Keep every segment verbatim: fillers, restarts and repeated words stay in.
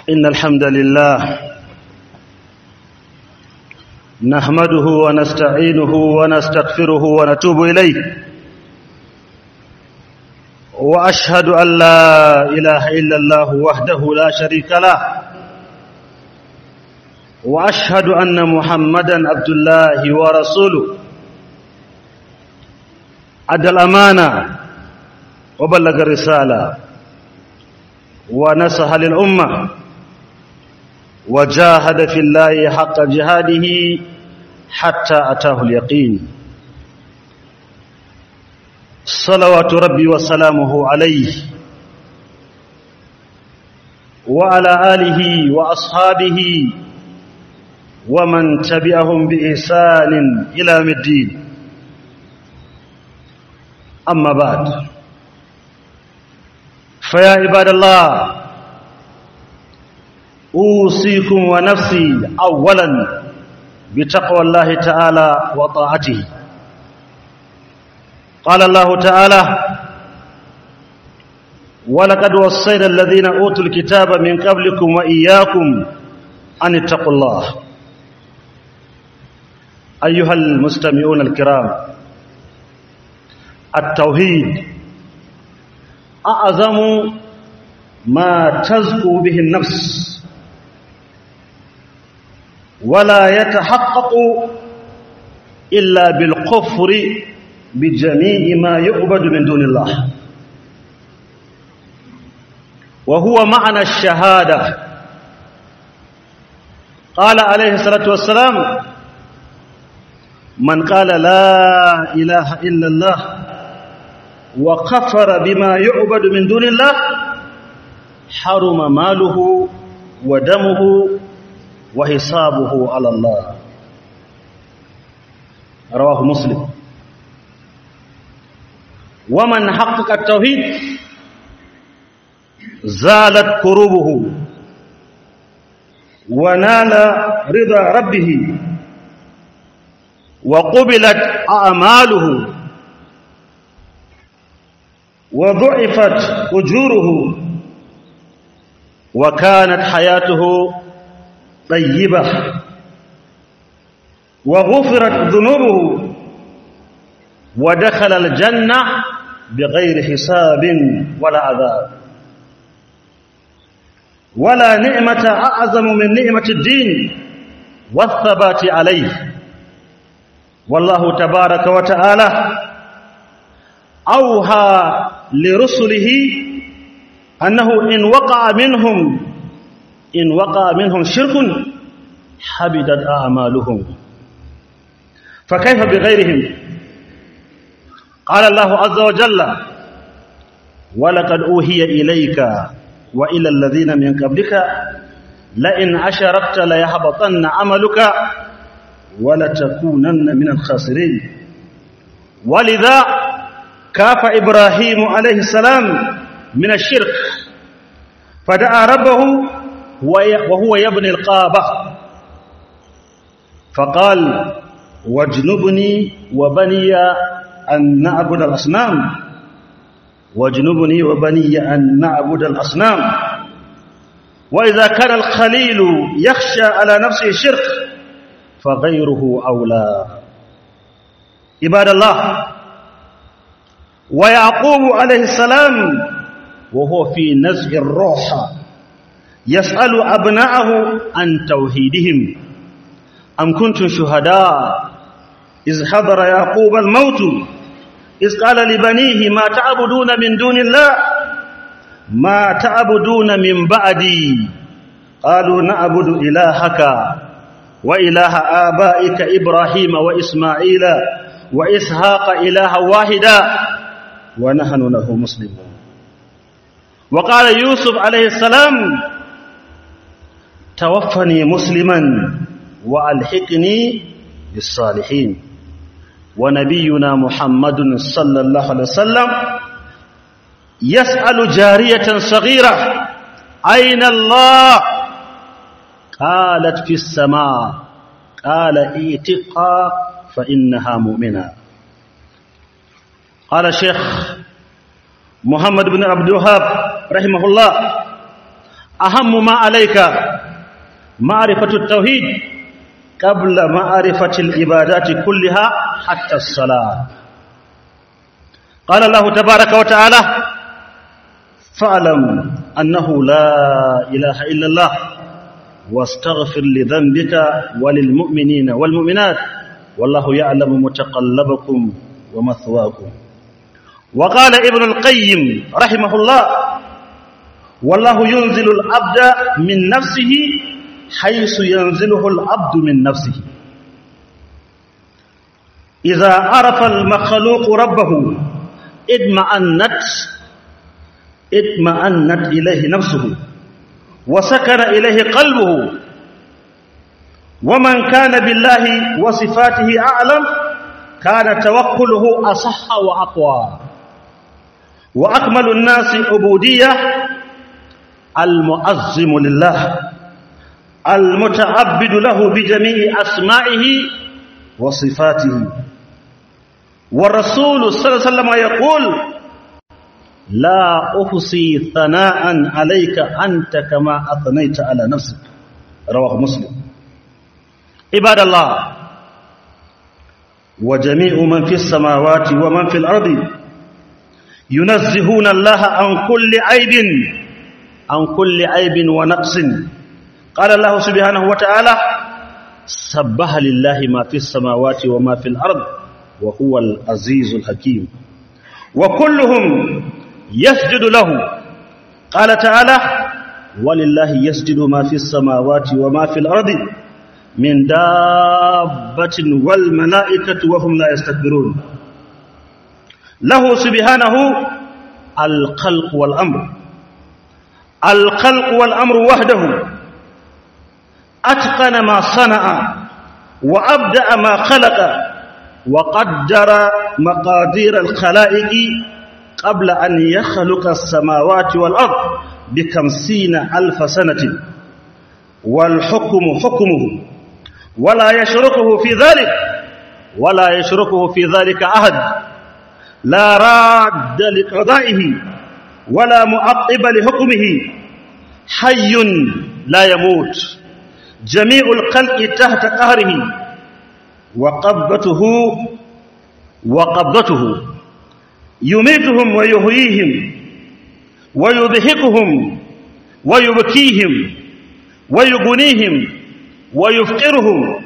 إن الحمد لله نحمده ونستعينه ونستغفره ونتوب إليه وأشهد أن لا إله إلا الله وحده لا شريك له وأشهد أن محمدا عبد الله ورسوله أدى الأمانة وبلغ الرسالة ونصح للأمة وجاهد في الله حق جهاده حتى أتاه اليقين صلوات ربي وسلامه عليه وعلى آله وأصحابه ومن تبعهم بإحسان إلى يوم الدين أما بعد فيا عباد الله أوصيكم ونفسي أولا بتقوى الله تعالى وطاعته. قال الله تعالى: ولقد وصينا الذين أوتوا الكتاب من قبلكم وإياكم أن اتقوا الله. أيها المستمعون الكرام، التوحيد أعظم ما تزكو به النفس، ولا يتحقق إلا بالكفر بجميع ما يعبد من دون الله، وهو معنى الشهادة. قال عليه الصلاة والسلام: من قال لا إله إلا الله وكفر بما يعبد من دون الله حرم ماله ودمه وحسابه على الله. رواه مسلم. ومن حقق التوحيد زالت كروبه ونال رضا ربه وقبلت أعماله وضعفت أجوره وكانت حياته طيبة وغفرت ذنوبه ودخل الجنة بغير حساب ولا عذاب. ولا نعمة أعظم من نعمة الدين والثبات عليه. والله تبارك وتعالى أوحى لرسله أنه إن وقع منهم إن وقع منهم شرك حبطت أعمالهم، فكيف بغيرهم؟ قال الله عز وجل: ولقد أوحي إليك وإلى الذين من قبلك لئن أشركت ليحبطن عملك ولتكونن من الخاسرين. ولذا كاف إبراهيم عليه السلام من الشرك، فدعا ربه وهو يبني القابة فقال: واجنبني وبني أن نعبد الأصنام واجنبني وبني أن نعبد الأصنام. وإذا كان الخليل يخشى على نفسه الشرك فغيره أولى. عباد الله، ويعقوب عليه السلام وهو في نزع الروح يسأل أبناءه عن توحيدهم: أم كنتم شهداء إذ حضر يعقوب الموت إذ قال لبنيه ما تعبدون من دون الله ما تعبدون من بعدي قالوا نعبد إلهك وإله آبائك إبراهيم وإسماعيل وإسحاق إلها واحدا ونحن له مسلمون. وقال يوسف عليه السلام: توفني مسلما وألحقني بالصالحين. ونبينا محمد صلى الله عليه وسلم يسأل جارية صغيرة: أين الله؟ قالت: في السماء. قال: ائتقها فإنها مؤمنة. قال الشيخ محمد بن عبد الوهاب رحمه الله: أهم ما عليك معرفة التوحيد قبل معرفة العبادات كلها حتى الصلاة. قال الله تبارك وتعالى: فاعلم أنه لا إله إلا الله واستغفر لذنبك وللمؤمنين والمؤمنات والله يعلم متقلبكم ومثواكم. وقال ابن القيم رحمه الله: والله ينزل العبد من نفسه حيث ينزله العبد من نفسه. إذا عرف المخلوق ربه اطمأنت اطمأنت إليه نفسه وسكن إليه قلبه. ومن كان بالله وصفاته أعلم كان توكله أصح وأقوى. وأكمل الناس عبودية المعظم لله المتعبد له بجميع أسمائه وصفاته. والرسول صلى الله عليه وسلم يقول: لا أحصي ثناء عليك أنت كما أثنيت على نفسك. رواه مسلم. عباد الله، وجميع من في السماوات ومن في الأرض ينزهون الله عن كل عيب عن كل عيب ونقص. قال الله سبحانه وتعالى: سبح لله ما في السماوات وما في الأرض وهو العزيز الحكيم. وكلهم يسجد له. قال تعالى: ولله يسجد ما في السماوات وما في الأرض من دابة والملائكة وهم لا يستكبرون. له سبحانه الخلق والأمر الخلق والأمر وحده. أتقن ما صنع وأبدأ ما خلق وقدر مقادير الخلائق قبل أن يخلق السماوات والأرض بخمسين ألف سنة. والحكم حكمه ولا يشركه في ذلك ولا يشركه في ذلك أحد. لا راد لقضائه ولا معقب لحكمه. حي لا يموت. جميع الخلق تحت قهره. وقبضته وقبضته يميتهم ويحييهم ويضحكهم ويبكيهم ويغنيهم ويفقرهم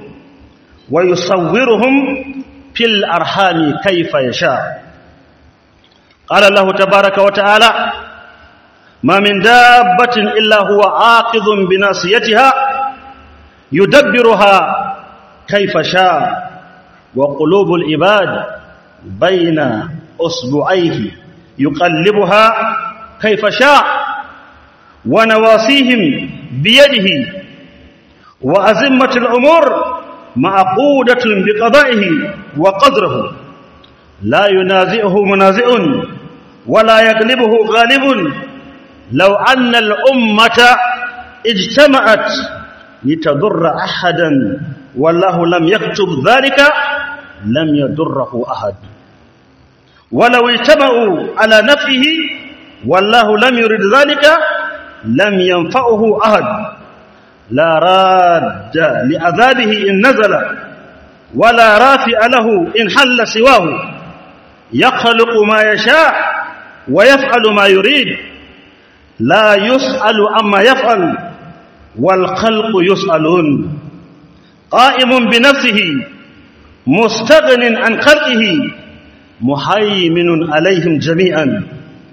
ويصورهم في الأرحام كيف يشاء. قال الله تبارك وتعالى: ما من دابة إلا هو آخذ بناصيتها يدبرها كيف شاء. وقلوب العباد بين أصبعيه يقلبها كيف شاء. ونواسيهم بيده. وأزمة الأمور معقودة بقضائه وقدره. لا ينازعه منازع ولا يغلبه غالب. لو أن الأمة اجتمعت لتضر أحدا والله لم يكتب ذلك لم يضره أحد. ولو اجتمعوا على نفعه والله لم يرد ذلك لم ينفعه أحد. لا راد لعذابه إن نزل ولا رافع له إن حل سواه. يخلق ما يشاء ويفعل ما يريد. لا يسأل عما يفعل والخلق يسألون. قائم بنفسه مستغن عن خلقه مهيمن عليهم جميعا.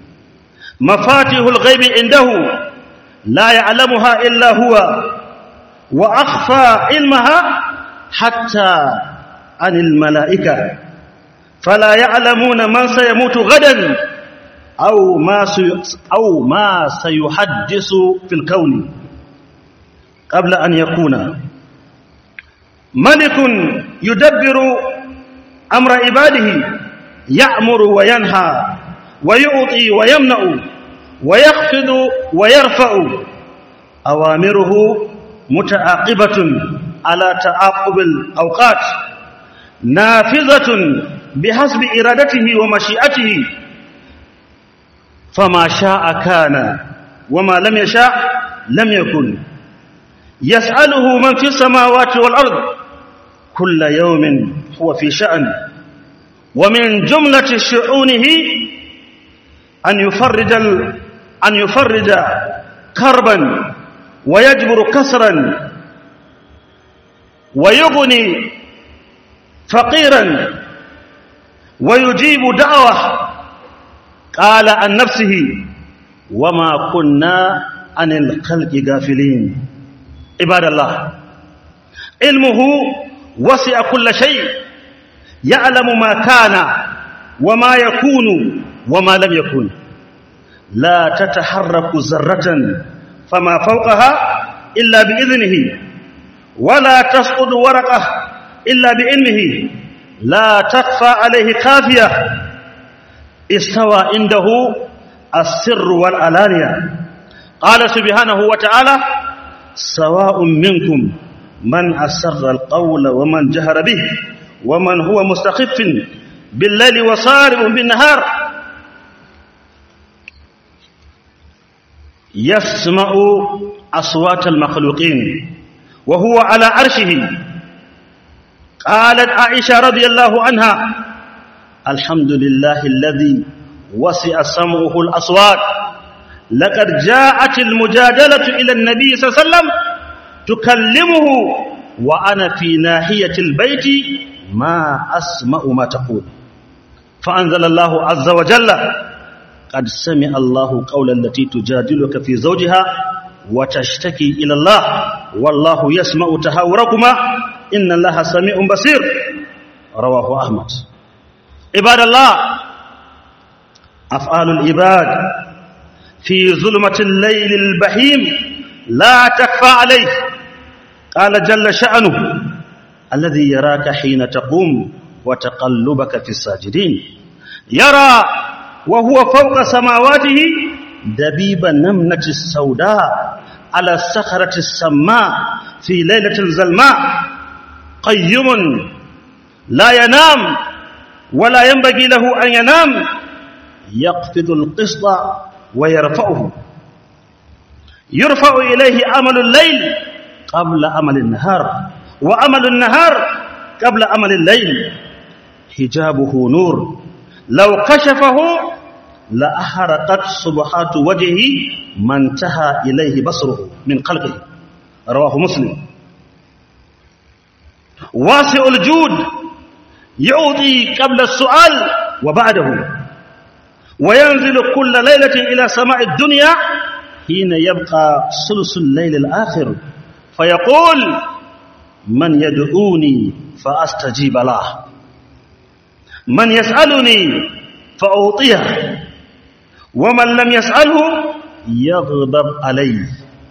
مفاتيح الغيب عنده لا يعلمها إلا هو وأخفى علمها حتى عن الملائكة. فلا يعلمون من سيموت غدا أو ما أو ما سيحدث في الكون قبل أن يكون. ملك يدبر أمر عباده يأمر وينهى ويعطي ويمنع ويخفض ويرفع. أوامره متعاقبة على تعاقب الأوقات نافذة بحسب إرادته ومشيئته. فما شاء كان وما لم يشاء لم يكن يسأله من في السماوات والأرض كل يوم هو في شأن ومن جملة شؤونه أن يفرج أن يفرج كربا ويجبر كسرا ويغني فقيرا ويجيب دعوة. قال عن نفسه وما كنا عن الخلق غافلين. عباد الله، علمه وسع كل شيء، يعلم ما كان وما يكون وما لم يكن. لا تتحرك ذرة فما فوقها إلا بإذنه، ولا تسقط ورقة إلا بعلمه، لا تخفى عليه خافية. استوى عنده السر والعلانية. قال سبحانه وتعالى سواء منكم من أسر القول ومن جهر به ومن هو مستخف بالليل وصارم بالنهار. يسمع أصوات المخلوقين وهو على عرشه. قالت عائشة رضي الله عنها الحمد لله الذي وسع سمعه الأصوات. لقد جاءت المجادلة إلى النبي صلى الله عليه وسلم تكلمه وأنا في ناحية البيت ما أسمع ما تقول. فأنزل الله عز وجل قد سمع الله قول التي تجادلك في زوجها وتشتكي إلى الله والله يسمع تهاوركما إن الله سميع بصير. رواه أحمد. عباد الله، أفعال العباد في ظلمة الليل البحيم لا تخفى عليه. قال جل شأنه الذي يراك حين تقوم وتقلبك في الساجدين. يرى وهو فوق سماواته دبيب النملة السوداء على الصخرة السماء في ليلة الظلماء. قيم لا ينام ولا ينبغي له أن ينام، يقفض القسط ويرفعه. يرفع إليه عمل الليل قبل عمل النهار وعمل النهار قبل عمل الليل. حجابه نور لو كشفه لأحرقت صبحات وجهه ما انتهى إليه بصره من خلقه. رواه مسلم. واسع الجود يعطي قبل السؤال وبعده، وينزل كل ليلة إلى سماء الدنيا حين يبقى ثلث الليل الآخر فيقول من يدعوني فأستجيب له، من يسألني فأعطيه، ومن لم يسأله يغضب عليه.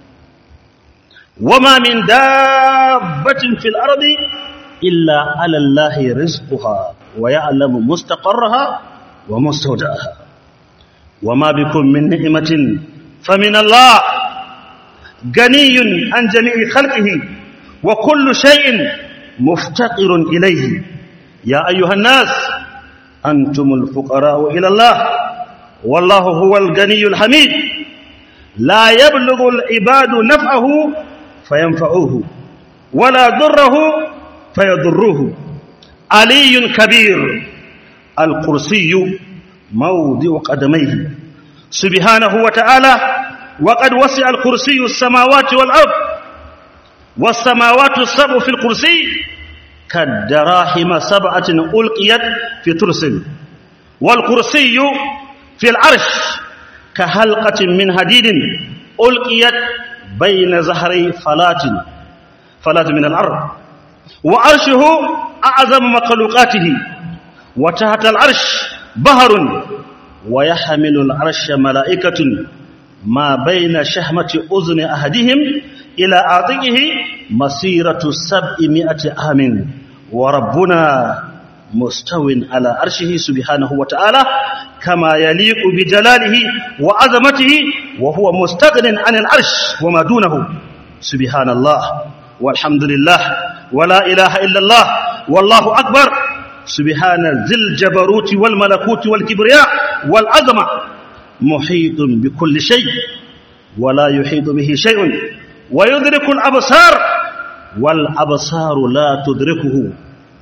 وما من دابة في الأرض إلا على الله رزقها ويعلم مستقرها ومستودعها. وما بكم من نعمة فمن الله، غني عن جميع خلقه وكل شيء مفتقر إليه. يا أيها الناس أنتم الفقراء إلى الله والله هو الغني الحميد. لا يبلغ العباد نفعه فينفعوه ولا ضره فيضروه. علي كبير، الكرسي موضع قدميه سبحانه وتعالى. وقد وسع الكرسي السماوات والأرض، والسماوات السبع في الكرسي كالدراهم سبعة ألقيت في ترس، والكرسي في العرش كحلقة من حديد ألقيت بين زهري فلات فلات من الأرض. وعرشه أعظم مخلوقاته، وتحت العرش بحر، ويحمل العرش ملائكة ما بين شحمة أذن أحدهم إلى عاتقه مسيرة سبعمائة عام. وربنا مستو على عرشه سبحانه وتعالى كما يليق بجلاله وعظمته، وهو مستغن عن العرش وما دونه. سبحان الله والحمد لله ولا إله إلا الله والله أكبر. سبحان ذي الجبروت والملكوت والكبرياء والعظمة، محيط بكل شيء. ولا يحيط به شيء ويدرك الأبصار والأبصار لا تدركه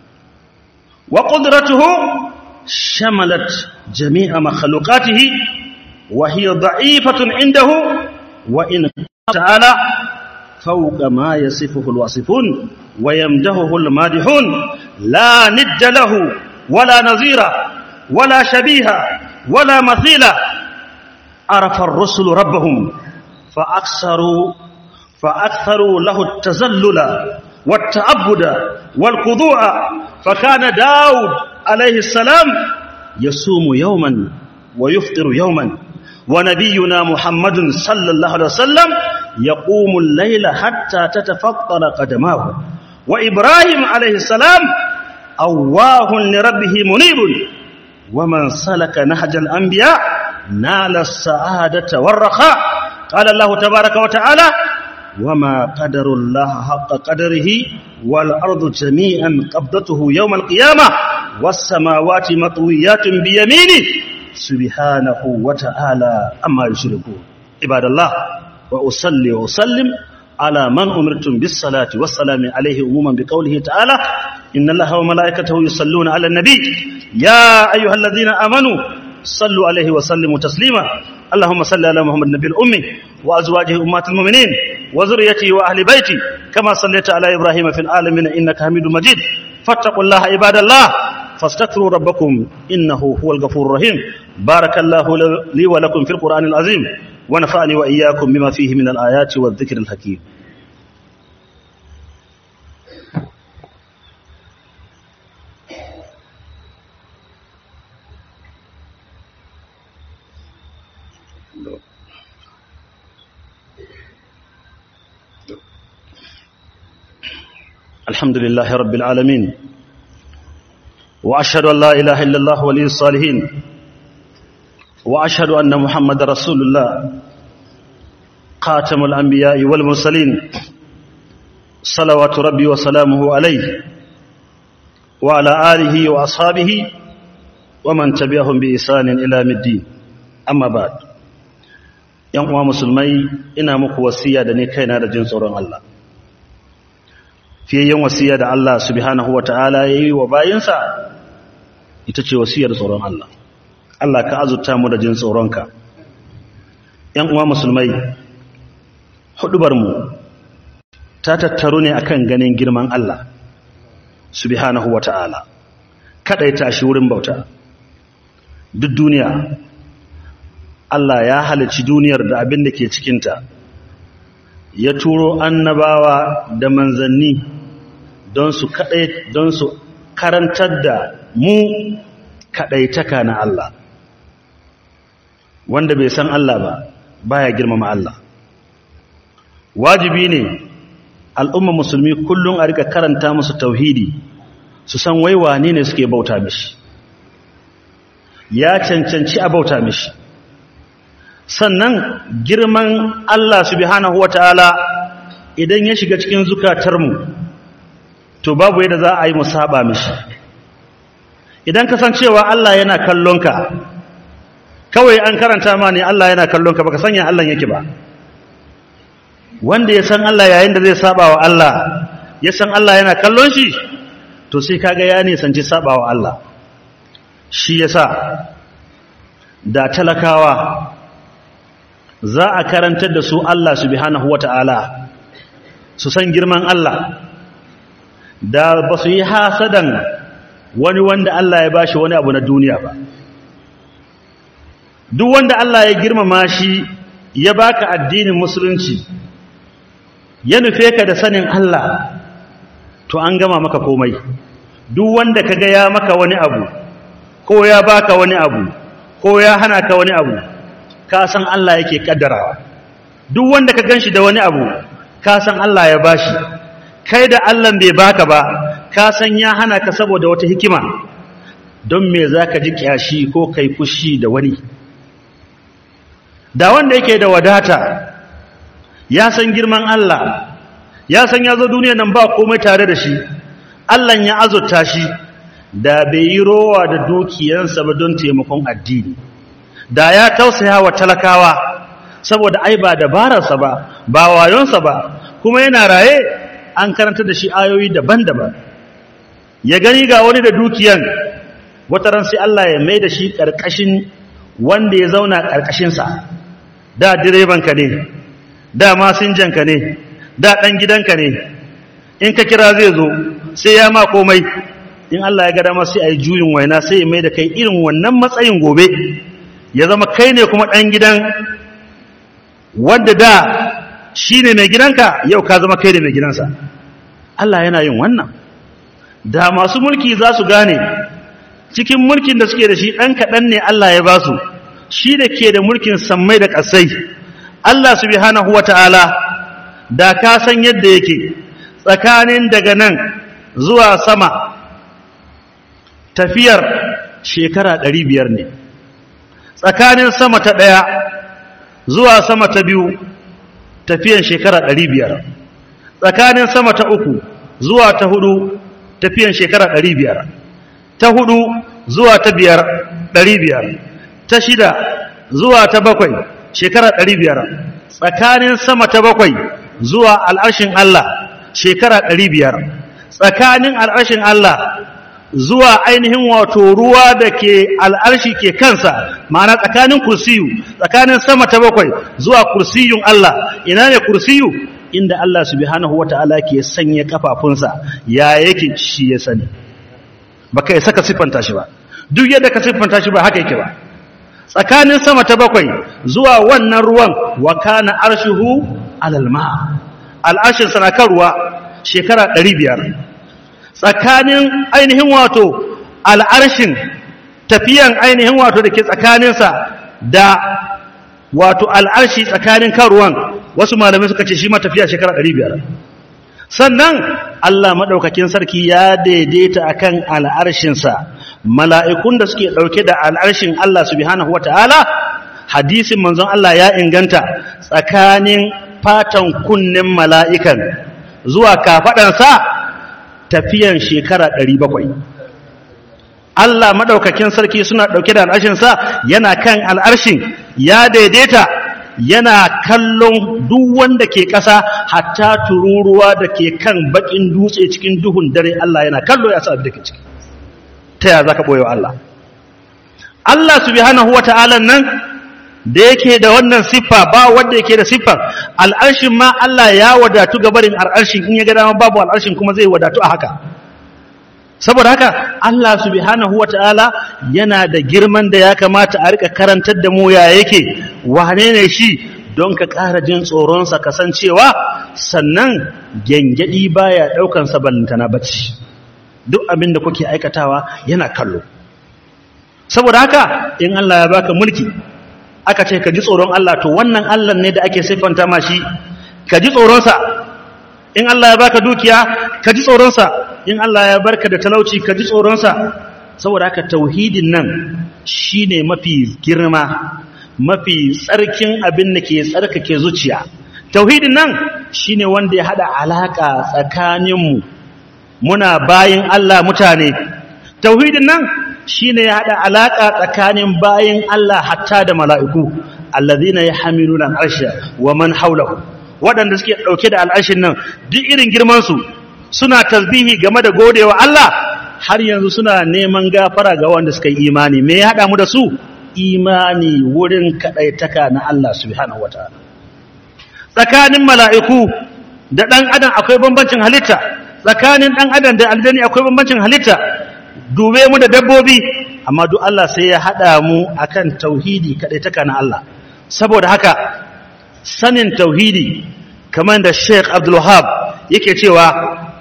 وقدرته شملت جميع مخلوقاته وهي ضعيفة عنده وإن تعالى فوق ما يصفه الواصفون ويمدحه المادحون لا ند له ولا نظير ولا شبيه ولا مثيل عرف الرسل ربهم فأكثروا فأكثروا له التذلل والتعبد والخضوع فكان داود عليه السلام يصوم يوما ويفطر يوما ونبينا محمد صلى الله عليه وسلم يقوم الليل حتى تتفطر قدماه وإبراهيم عليه السلام أواه لربه منيب ومن سلك نهج الأنبياء نال السعادة والرخاء قال الله تبارك وتعالى وما قدر الله حق قدره والأرض جميعا قبضته يوم القيامة والسماوات مطويات بيمينه سبحانه وتعالى أما يشركون عباد الله وأصلي وأسلم على من أمرتم بالصلاة والسلام عليه عموما بقوله تعالى إن الله وملائكته يصلون على النبي يا أيها الذين آمنوا صلوا عليه وسلموا تسليما اللهم صل على محمد النبي الأمي وأزواجه أمهات المؤمنين وذريته وأهل بيته كما صليت على إبراهيم في العالمين إنك حميد مجيد فاتقوا الله عباد الله فاستغفروا ربكم إنه هو الغفور الرحيم بارك الله لي ولكم في القرآن العظيم ونفعني وإياكم بما فيه من الآيات والذكر الحكيم الحمد لله رب العالمين وأشهد أن لا إله إلا الله ولي الصالحين وأشهد أن محمد رسول الله خاتم الأنبياء والمرسلين صلوات ربي وسلامه عليه وعلى آله وأصحابه ومن تبعهم بإحسان إلى يوم الدين أما بعد ‘yan uwa musulmai ina muku wasiya da ni kaina da jin tsoron Allah fiyayyen wasiya da Allah subhanahu wa ta'ala ya yi wa bayinsa ita ce wasiyar tsoron Allah Allah ka azurta mu da jin tsoronka ‘yan uwa musulmai hudubarmu ta tattaru ne akan ganin girman Allah subhanahu wa ta'ala kaɗaita shi wurin bauta duk duniya Allah ya halicci duniyar da abin da ke cikinta ya turo annabawa da manzanni don su kadai don su karantar da mu kadaitaka na Allah wanda bai san Allah ba baya girmama Allah wajibi ne al'umma musulmi kullum a rika karanta musu tauhidi su san wai wane ne suke bauta mishi ya cancanci a bauta mishi sannan girman Allah subhanahu wataala idan ya shiga cikin zukatarmu to babu yadda za a yi musaba mishi idan kasancewa Allah yana kallonka kawai an karanta ma ne Allah yana kallonka baka sanya Allah yake ba wanda ya san Allah yayin da zai saba wa Allah ya san Allah yana kallon shi to sai kaga ya ne sanci saba wa Allah shi yasa da talakawa za a karantar da su Allah subhanahu wata'ala su san girman Allah da ba su yi hasadan wani wanda Allah ya bashi wani abu na duniya ba duk wanda Allah ya girmama shi ya baka addinin musulunci ya nufe ka da sanin Allah to an gama maka komai duk wanda kaga ya maka wani abu ko ya baka wani abu ko ya hana ka wani abu ka san Allah yake kaddarawa duk wanda ka ganshi da wani abu ka san Allah ya bashi kai da Allah bai baka ba ka san ya hana ka saboda wata hikima don me zaka ji kyashi ko kai fushi da wani da wanda yake da wadata ya san girman Allah ya san ya zo duniya nan ba komai tare da shi Allah ya azurta shi da bai yi rowa da dukiyarsa ba don taimakon addini da ya tausaya wa talakawa saboda ai ba dabararsa ba ba wayonsa ba kuma yana raye an karanta da shi ayoyi daban-daban ya gani ga wani da dukiyan wata ran sai Allah ya mai da shi karkashin wanda ya zauna karkashin sa da direban ka ne da masinjan ka ne da dan gidanka ne in ka kira zai zo sai ya ma komai in Allah ya ga dama sai ayi juyin waina sai ya mai da kai irin wannan matsayin gobe ya zama kai ne kuma dan gidan wanda da shine mai gidanka yau ka zama kai da mai gidansa Allah yana yin wannan da masu mulki za su gane cikin mulkin da suke da shi dan kadan ne Allah ya ba su shi da ke da mulkin sammai da ƙasai Allah subhanahu wataala da ka san yadda yake tsakanin daga nan zuwa sama tafiyar shekara ɗari biyar ne tsakanin sama ta ɗaya zuwa sama ta biyu tafiyan shekara ɗari biyar tsakanin sama ta uku zuwa ta hudu tafiyan shekara ɗari biyar ta hudu zuwa ta biyar ɗari biyar ta shida zuwa ta bakwai shekara ɗari biyar tsakanin sama ta bakwai zuwa al'arshin Allah shekara ɗari biyar tsakanin al'arshin Allah zuwa ainihin wato ruwa da ke al'arshi ke kansa ma'ana tsakanin kursiyu tsakanin sama ta bakwai zuwa kursiyun Allah ina ne kursiyu inda Allah subhanahu wata'ala ke sanya kafafunsa ya yake shi ya sani baka yi saka siffanta shi ba duk yadda ka siffanta shi ba haka yake ba tsakanin sama ta bakwai zuwa wannan ruwan wa kana arshuhu alal ma al'arshin sana kan ruwa shekara ɗari biyar tsakanin ainihin wato al'arshin tafiyan ainihin wato da ke tsakaninsa da wato al'arshi tsakanin kan ruwan wasu malamai suka ce shi ma tafiya shekara ɗari biyar sannan Allah maɗaukakin sarki ya daidaita akan al'arshinsa mala'ikun da suke ɗauke da al'arshin Allah subhanahu wata'ala hadisin manzon Allah ya inganta tsakanin fatan kunnen mala'ikan zuwa kafaɗansa tafiyan shekara ɗari bakwai Allah maɗaukakin sarki suna ɗauke da al'arshinsa yana kan al'arshin ya daidaita yana kallon duk wanda ke ƙasa hatta tururuwa da ke kan baƙin dutse cikin duhun dare Allah yana kallo ya sa abin da ke ciki ta ya za ka ɓoye wa Allah Allah subhanahu wa ta'ala nan da yake da wannan siffa ba wanda yake da siffar al'arshin ma Allah ya wadatu gabarin al'arshin in ya ga dama babu al'arshin kuma zai wadatu a haka saboda haka Allah subhanahu wata'ala yana da girman da ya kamata a rika karantar da mu ya yake wane ne shi don ka ƙara jin tsoronsa kasancewa sannan gengedi baya ɗaukan sa ballantana bacci duk abin da kuke aikatawa yana kallo saboda haka in Allah ya baka mulki aka ce ka ji tsoron Allah to wannan Allah ne da ake siffanta ma shi ka ji tsoronsa in Allah ya baka dukiya ka ji tsoronsa in Allah ya barka da talauci ka ji tsoronsa saboda haka tauhidin nan shine mafi girma mafi tsarkin abin da ke tsarkake zuciya tauhidin nan shine wanda ya hada alaka tsakaninmu muna bayin Allah mutane tauhidin nan shine ya hada alaka tsakanin bayin Allah hatta da mala'iku allazina yahmiluna al'arsha wa man hawlahu wadanda suke dauke da al'arshin nan duk irin girman su suna tasbihi game da godewa Allah har yanzu suna neman gafara ga wanda suka yi imani me ya hada mu da su imani wurin kadaitaka na Allah subhanahu wataala tsakanin mala'iku da dan adam akwai bambancin halitta tsakanin dan adam da aljani akwai bambancin halitta dube mu da dabbobi amma duk Allah sai ya hada mu akan tauhidi kadaitaka na Allah saboda haka sanin tauhidi kamar da Sheikh Abdul Wahhab yake cewa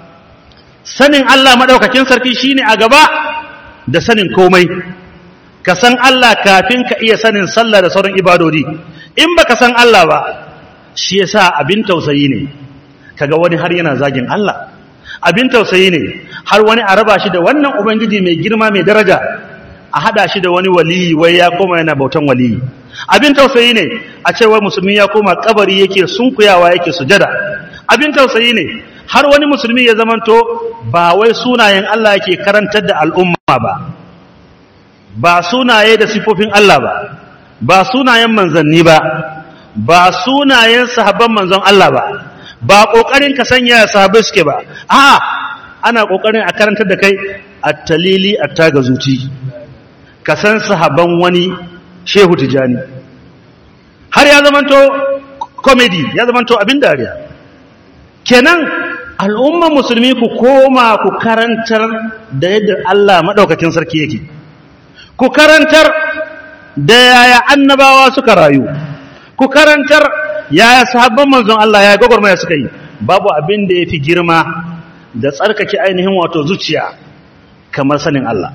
sanin Allah madaukakin sarki shine a gaba da sanin komai ka san Allah kafin ka iya sanin sallah da sauran ibadodi in baka san Allah ba shi yasa abin tausayi ne kaga wani har yana zagin Allah abin tausayi ne har wani a raba shi da wannan ubangiji mai girma mai daraja a hada shi da wani waliyi wai ya koma yana bautan waliyi abin tausayi ne a ce wai musulmi ya koma kabari yake sunkuyawa yake sujada abin tausayi ne har wani musulmi ya zamanto ba wai sunayen Allah yake karantar da al'umma ba ba sunaye da sifofin Allah ba ba sunayen manzanni ba ba sunayen sahabban manzon Allah ba ba kokarin ka sanya sahabbai suke ba a'a ana kokarin a karantar da kai at-talili at-tagazuci ka san sahabban wani Shehu Tijani har ya zamanto comedy ya zamanto abin dariya kenan al'umma musulmi ku koma ku karantar da yadda Allah madaukakin sarki yake ku karantar da yaya annabawa suka rayu ku karantar yaya sahabban manzon Allah yaya gogormaya suka yi babu abin da yafi girma da tsarkake ainihin wato zuciya kamar sanin Allah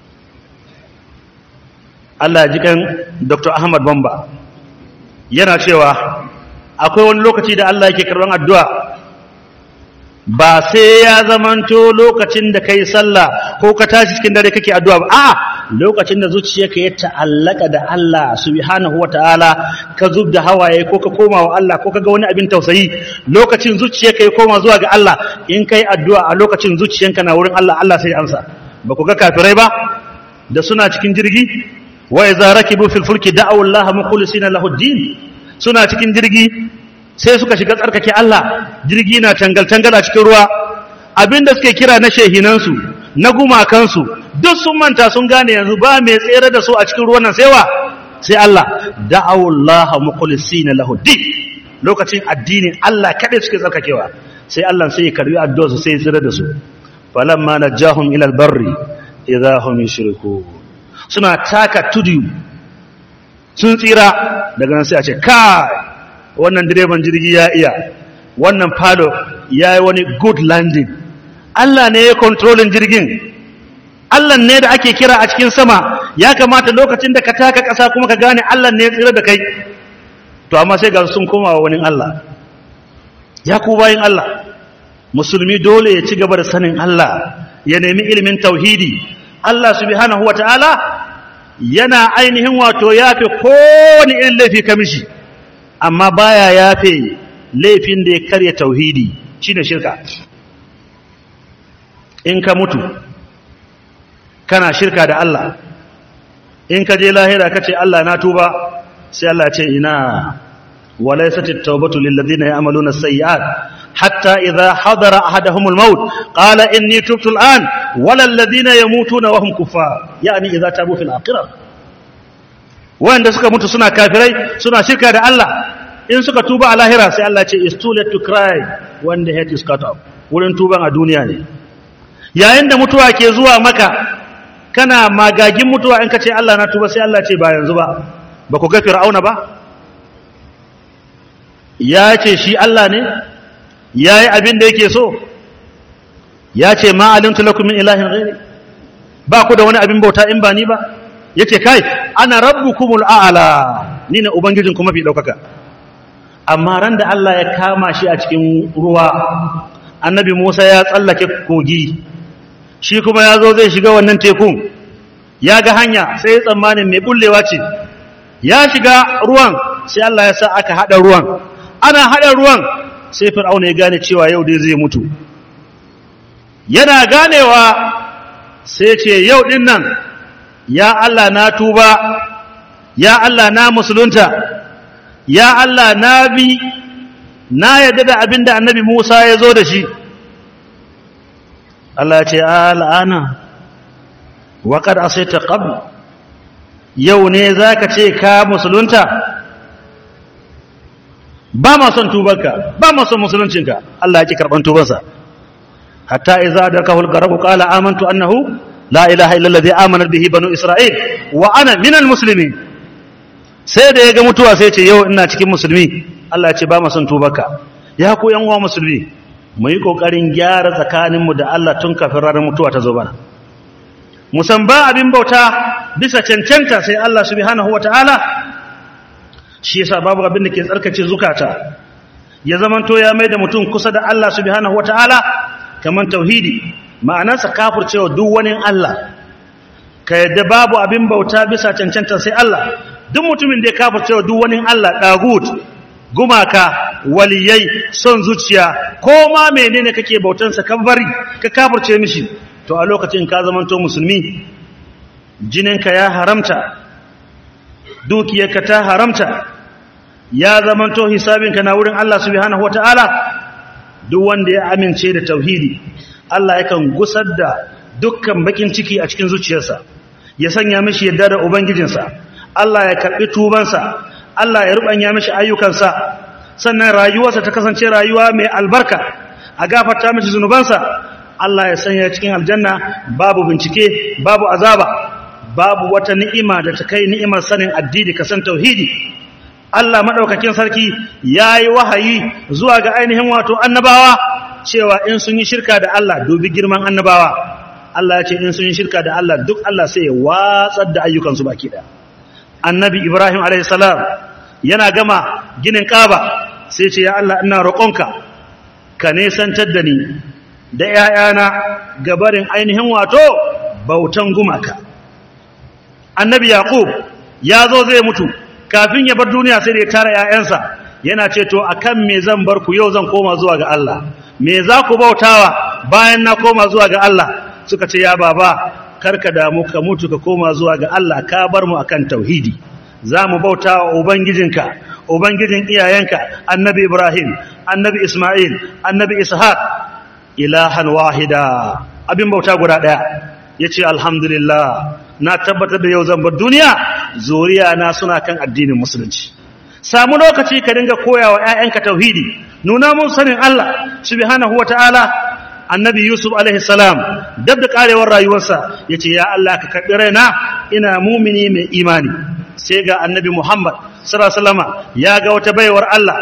Allah ji kan Doctor Ahmad Bamba yana cewa akwai wani lokaci da Allah yake karban addu'a ba sai ya zamanto lokacin da kai sallah ko ka tashi cikin dare kake addu'a ba a'a lokacin da zuciyarka ya ta'allaka da Allah subhanahu wataala ka zubda hawaye ko ka koma wa Allah ko ka ga wani abin tausayi lokacin zuciyarka ya koma zuwa ga Allah in kai addu'a a lokacin zuciyarka na wurin Allah Allah sai amsa ba ku ga kafirai ba da suna cikin jirgi wa idza rakibu fil fulki da'u Allah mukhlisina lahu ad-din suna cikin jirgi sai suka shiga tsarkake Allah jirgi na tangal-tangal a cikin ruwa abinda suke kira na shehinansu na gumakansu duk sun manta sun gane yanzu ba mai tsere da su a cikin ruwan nan sai wa sai Allah da'awullaha mukhlisina lahu din lokacin addinin Allah kadai suke tsarkakewa sai Allah sai ya karbi addu'ar su sai ya tsere da su falamma najahum ila albarri idahum yushrikun suna taka tudu sun tsira daga nan sai a ce kai wannan direban jirgi ya iya wannan falo ya yi wani good landing Allah ne ya kontrolin jirgin Allah ne da ake kira a cikin sama ya kamata lokacin da ka taka ƙasa kuma ka gane Allah ne ya tsira da kai to amma sai ga sun koma wa wani Allah ya ku bayin Allah musulmi dole ya ci gaba da sanin Allah ya nemi ilimin tauhidi Allah subhanahu wata'ala yana ainihin wato yafe kowane irin laifi kamishi amma baya yafe laifin da ya karya tauhidi shine shirka in ka mutu kana shirka da Allah in ka je lahira kace Allah na tuba sai Allah ya ce ina walaysatit tawbatu lil ladina ya'maluna as-sayyi'at hatta idha hadara ahaduhumul maut qala inni tubtu al-an wala alladhina yamutuna wa hum kuffar yani idha tabu fil akhirah wanda suka mutu suna kafirai suna shirka da Allah in suka tuba a lahira sai Allah ce is too late to cry when the head is cut off wurin tuban a duniya ne yayin da mutuwa ke zuwa maka kana magagin mutuwa in ka ce Allah na tuba sai Allah ce ba yanzu ba ba ku ga fir'auna ba ya ce shi Allah ne yayi abin da yake so ya ce ma alimtu lakum min ilahin ghairi ba ku da wani abin bauta in ba ni ba yace kai ana rabbukumul a'la ni ne ubangijin ku mafi daukaka amma ran da Allah ya kama shi a cikin ruwa annabi Musa ya tsallake kogi shi kuma ya zo zai shiga wannan tekun ya ga hanya sai ya tsammanin mai bullewa ce ya shiga ruwan sai Allah ya sa aka hada ruwan ana hada ruwan sai fir'auna ya gane cewa yau dai zai mutu yana ganewa sai ce yau din nan ya Allah na tuba ya Allah na musulunta ya Allah na bi na yadda da abinda annabi Musa ya zo da shi Allah ya ce al'ana wa qad asayta qabl yau ne zaka ce ka musulunta ba ma son tubarka ba ma son musuluncinka Allah ya ki karban tubarsa hatta idza darakahu al-gharq qala amantu annahu la ilaha illa alladhi amana bihi banu isra'il wa ana minal muslimin sai da yaga mutuwa sai ce yau ina cikin musulmi Allah ya ce ba ma son tubarka ya ku yan uwa musulmi mu yi kokarin gyara tsakaninmu da Allah tun kafin ranar mutuwa ta zo bana musan ba abin bauta bisa cancanta sai Allah subhanahu wataala shi yasa babu abin da ke tsarkace zukata ya zamanto ya mai da mutum kusa da Allah subhanahu wataala kaman tauhidi ma'anarsa kafircewa duk wani Allah ka yadda babu abin bauta bisa cancanta sai Allah duk mutumin da ya kafircewa duk wani Allah dagut gumaka waliyai son zuciya ko ma menene kake bautansa kan bari ka kafirce mishi to a lokacin ka zamanto musulmi jininka ya haramta dukiyarka ta haramta ya zamanto hisabinka na wurin Allah subhanahu wataala duk wanda ya amince da tauhidi Allah yakan gusar da dukkan bakin ciki a cikin zuciyarsa ya sanya mishi yadda da ubangijinsa Allah ya karbi tubansa Allah ya rubanya mishi ayyukansa sannan rayuwarsa ta kasance rayuwa mai albarka a gafarta mishi zunubansa Allah ya sanya cikin aljanna babu bincike babu azaba babu wata ni'ima da ta kai ni'imar sanin addini kasan tauhidi Allah madaukakin sarki yayi wahayi zuwa ga ainihin wato annabawa cewa in sun yi shirka da Allah dubi girman annabawa Allah ya ce in sun yi shirka da Allah duk Allah sai ya watsar da ayyukan su baki daya annabi Ibrahim alayhi salam yana gama ginin Kaaba sai ce ya Allah ina roƙonka ka nesantar da ni da ƴaƴana gabarin ainihin wato bautan gumaka annabi Yaqub ya zo zai mutu kafin ya bar duniya sai da ya tara ƴaƴansa yana ce to akan me zan bar ku yau zan koma zuwa ga Allah me za ku bautawa bayan na koma zuwa ga Allah suka ce ya baba karka damu ka mutu ka koma zuwa ga Allah ka bar mu akan tauhidi zamu bautawa ubangijinka ubangijin iyayenka annabi Ibrahim annabi Isma'il annabi Ishaq ilahan wahida abin bauta guda daya yace alhamdulillah na tabbatar da yau zan bar duniya zuriya na suna kan addinin musulunci samu lokaci ka dinga koyawa ƴaƴanka tauhidi nuna mun sanin Allah subhanahu wataala annabi Yusuf alaihi salam dab da karewar rayuwarsa yace ya Allah ka karbi raina ina mumini mai imani sai ga annabi Muhammad sallallahu alaihi wasallam ya ga wata baiwar Allah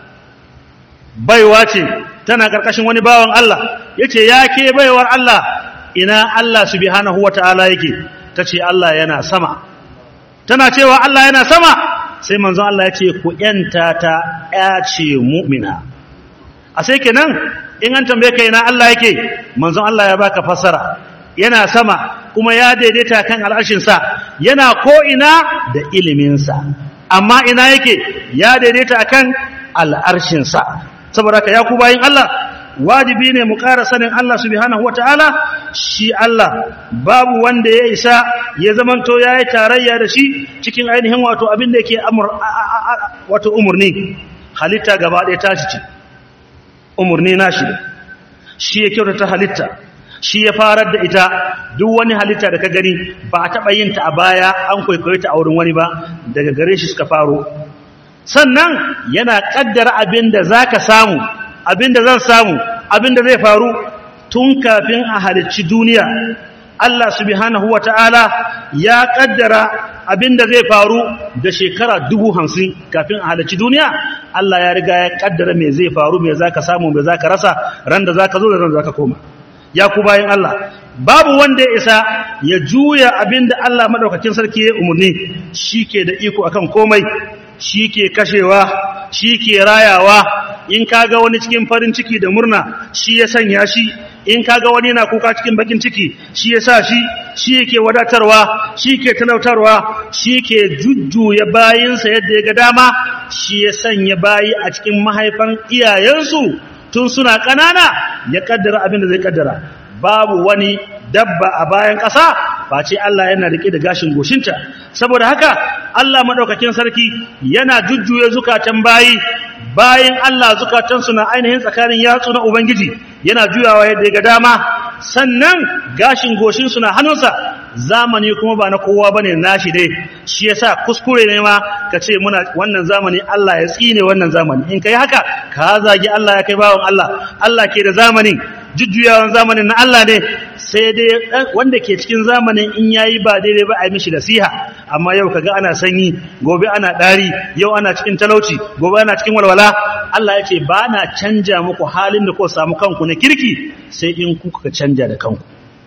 baiwa ce tana karkashin wani bawan Allah yace ya ke baiwar Allah ina Allah subhanahu wataala yake tace Allah yana sama tana cewa Allah yana sama sai manzon Allah yace ku yanta ta ya ce mu'mina a sai kenan in an tambaye kai ina Allah yake manzon Allah ya baka fasara yana sama kuma ya daidaita kan al'arshin sa yana ko ina da ilimin sa amma ina yake ya daidaita kan al'arshin sa saboda ka ya ku bayin Allah wajibi ne mu ƙara sanin Allah subhanahu wataala shi Allah babu wanda ya isa ya zamanto yayi tarayya da shi cikin ainihin wato abin da yake amur wato umurni halitta gaba ɗaya ta ci umurni nashi shi ya kyautata halitta shi ya farar da ita duk wani halitta da ka gani ba a taɓa yin ta a baya an kwaikwayo ta a wurin wani ba daga gare shi suka faro sannan yana kaddara abin da zaka samu abin da zan samu abin da zai faru tun kafin a halicci duniya Allah subhanahu wataala ya kaddara abin da zai faru da shekara dubu hamsin kafin a halicci duniya Allah ya riga ya kaddara me zai faru me zaka samu me zaka rasa ran da zaka zo da ran da zaka koma ya ku bayin Allah babu wanda ya isa ya juya abin da Allah madaukakin sarki ya umurni shike da iko akan komai shike kashewa shike rayawa in kaga wani cikin farin ciki da murna shi ya sanya shi in kaga wani yana kuka cikin bakin ciki shi ya sa shi shi yake wadatarwa shi ke talautarwa shi ke jujjuya bayinsa yadda ya ga dama shi ya sanya bayi a cikin mahaifan iyayensu tun suna ƙanana ya kaddara abin da zai kaddara babu wani dabba a bayan ƙasa face Allah yana rike da gashin goshinta saboda haka Allah madaukakin sarki yana jujjuya zukatan bayi bayin Allah zukatansu na ainihin tsakanin yatsu na ubangiji yana juyawa yadda ya ga dama sannan gashin goshin su na hannunsa zamani kuma ba na kowa bane nashi dai shi yasa kuskure ne ma kace muna wannan zamani Allah ya tsine wannan zamani in kai haka ka zagi Allah ya kai bawon Allah Allah ke da zamanin jujjuyawan zamanin na Allah ne sai dai wanda ke cikin zamanin in yayi ba daidai ba a mishi nasiha amma yau kaga ana sanyi gobe ana dari yau ana cikin talauci gobe ana cikin walwala Allah ya ce ba na canja muku halin da ku samu kanku na kirki sai in ku kuka canja da kanku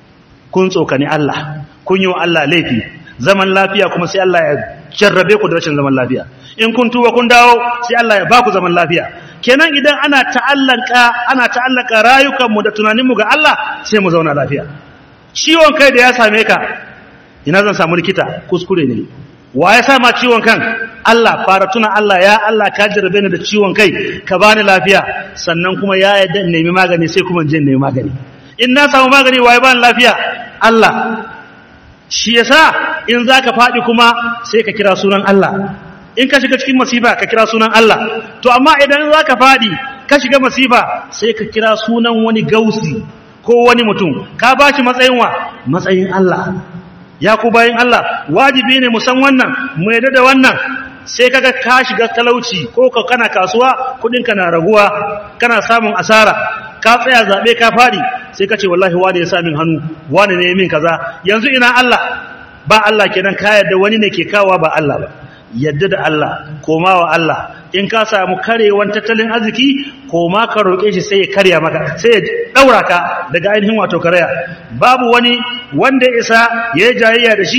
kun tsokani Allah kun yi wa Allah laifi zaman lafiya kuma sai Allah ya jarrabe ku da rashin zaman lafiya in kun tuba kun dawo sai Allah ya ba ku zaman lafiya kenan idan ana ta'allaka ana ta'allaka rayukanmu da tunaninmu ga Allah sai mu zauna lafiya ciwon kai da ya same ka ina zan samu likita kuskure ne wa ya sama ciwon kan Allah fara tuna Allah ya Allah ka jarrabe ni da ciwon kai ka bani lafiya sannan kuma ya yadda nemi magani sai kuma je nemi magani in na samu magani wa ya bani lafiya Allah shi yasa in zaka fadi kuma sai ka kira sunan Allah in ka shiga cikin masifa ka kira sunan Allah to amma idan zaka fadi ka shiga masifa sai ka kira sunan wani gausi ko wani mutum ka bashi matsayin wa matsayin Allah ya ku bayin Allah wajibi ne mu san wannan mu yadda da wannan sai kaga ka shiga talauci ko ka kana kasuwa kudin ka na raguwa kana samun asara ka tsaya zabe ka fadi sai ka ce wallahi wani ya sa min hannu wani ne ya min kaza yanzu ina Allah ba Allah kenan ka yadda wani ne ke kawa ba Allah ba yadda da Allah koma wa Allah in ka samu karewan tattalin arziki koma ka roke shi sai ya karya maka sai ya daura ka daga ainihin wato karaya babu wani wanda isa ya jayayya da shi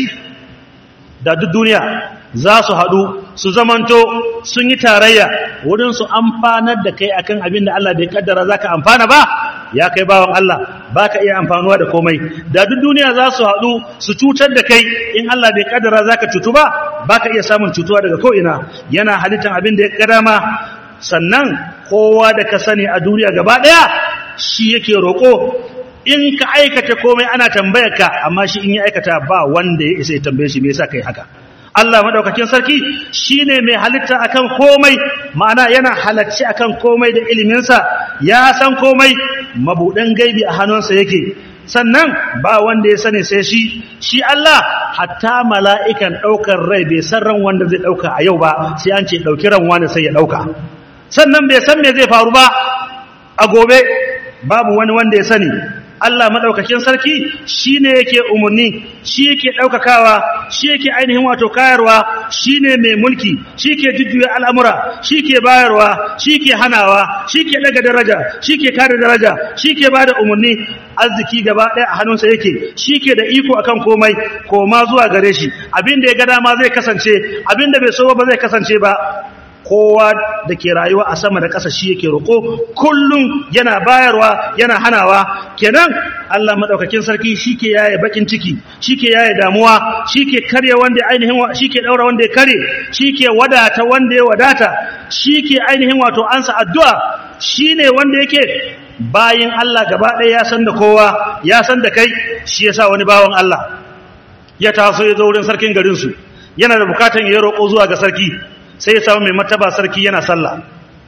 da duk duniya za su haɗu su zamanto sun yi tarayya wurin su amfanar da kai akan abin da Allah bai kaddara zaka amfana ba ya kai bawan Allah baka iya amfanuwa da komai da duk duniya za su haɗu su cutar da kai in Allah bai kaddara zaka cutu ba baka iya samun cutuwa daga ko ina yana halittan abin da ya kaddama sannan kowa da ka sani a duniya gaba daya shi yake roko in ka aikata komai ana tambayar ka amma shi in ya aikata ba wanda ya isa ya tambaye shi me yasa kai haka Allah madaukakin sarki shine mai halitta akan komai ma'ana yana halacci akan komai da iliminsa ya san komai mabudan gaibi a hannunsa yake sannan ba wanda ya sani sai shi shi Allah hatta mala'ikan daukar rai bai san ran wanda zai dauka a yau ba sai an ce dauki ran wani sai ya dauka sannan bai san me zai faru ba a gobe babu wani wanda ya sani Allah madaukakin sarki shine yake umurni shi yake daukakawa shi yake ainihin wato kayarwa shine mai mulki shike jujjuya al'amura shike bayarwa shike hanawa shike daga daraja shike kare daraja shike bada umurni arziki gaba daya a hannunsa yake shike da iko akan komai koma zuwa gare shi abinda ya ga dama zai kasance abinda bai so ba zai kasance ba kowa da ke rayuwa a sama da ƙasa shi yake roƙo kullum yana bayarwa yana hanawa kenan Allah madaukakin sarki shike yaye bakin ciki shike yaye damuwa shike karye wanda ainihin shike daura wanda ya kare shike wadata wanda ya wadata shike ainihin wato ansa addu'a shine wanda yake bayin Allah gaba ɗaya ya san da kowa ya san da kai shi yasa wani bawan Allah ya taso ya zo wurin sarkin garin su yana da bukatun ya roƙo zuwa ga sarki sai ya samu mai martaba sarki yana sallah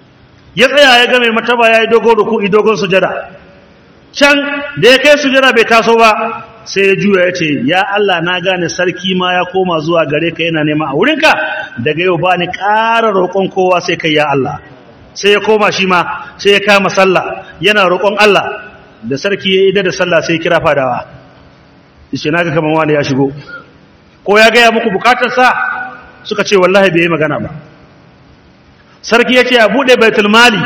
ya tsaya ya ga mai martaba yayi dogo ruku'i dogon sujada can da ya kai sujada bai taso ba sai ya juya ya ce ya Allah na gane sarki ma ya koma zuwa gare ka yana nema a wurinka daga yau ba ni ƙara roƙon kowa sai kai ya Allah sai ya koma shi ma sai ya kama sallah yana roƙon Allah da sarki ya ida da sallah sai ya kira fadawa yace naga kaman wani ya shigo ko ya ga ya muku bukatarsa suka ce wallahi bai yi magana ba sarki ya ce a buɗe baitul mali